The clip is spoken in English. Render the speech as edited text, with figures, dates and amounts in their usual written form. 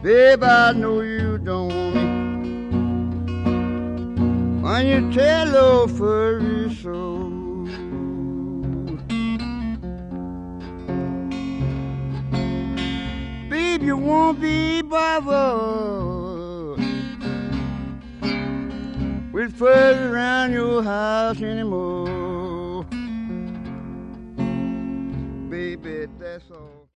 Babe, I know you don't want me. When you tell old furry soul, babe, you won't be bothered with furs around your house anymore. Baby, that's all.